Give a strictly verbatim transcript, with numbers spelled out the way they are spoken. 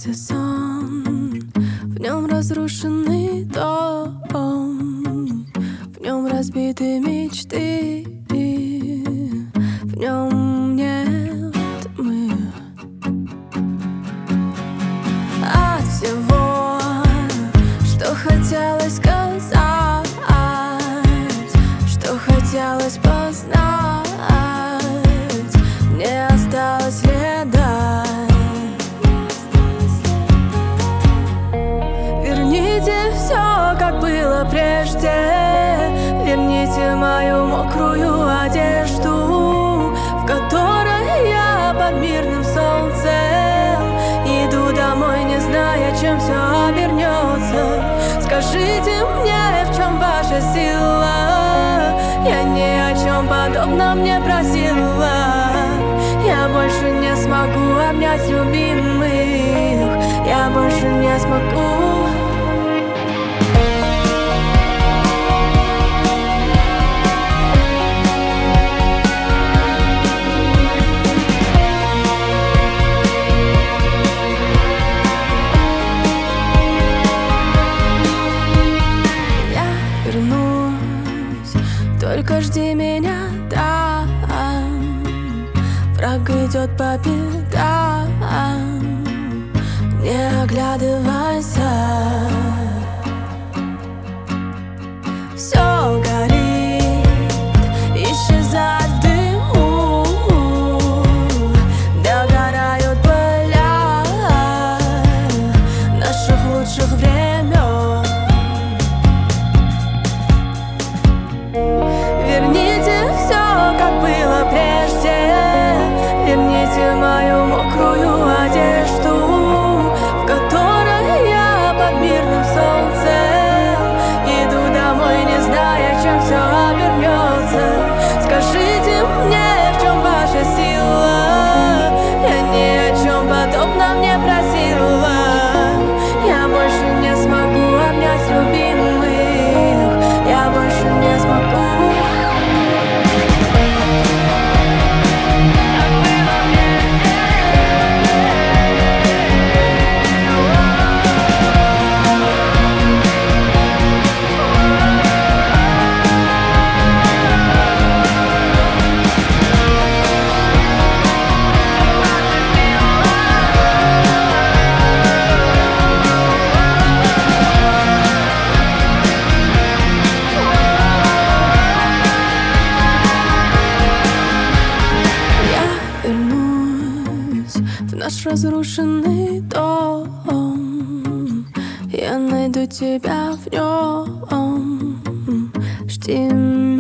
снился сон, в нем разрушенный дом, в нем разбитые мечты, в нем нет мы. От всего, что хотелось сказать, что хотелось познать, не осталось следа. Верните все, как было прежде, верните мою мокрую одежду, в которой я под мирным солнцем иду домой, не зная, чем все обернется. Скажите мне, в чем ваша сила? Я ни о чем подобном не просила. Я больше не смогу обнять любимых, я больше не смогу. Только жди меня там, враг идет по пятам, не оглядывайся. Все горит, исчезает в дыму, догорают поля наших лучших времен. Верните все, как было прежде, верните мою мокрую одежду, в которой я под мирным солнцем иду домой, не зная, чем все обернется. Скажите мне, в чем ваша сила? Я ни о чем подобном не просила. Я больше не смогу обнять любимых, я больше не смогу. В наш разрушенный дом, я найду тебя в нем. Жди меня.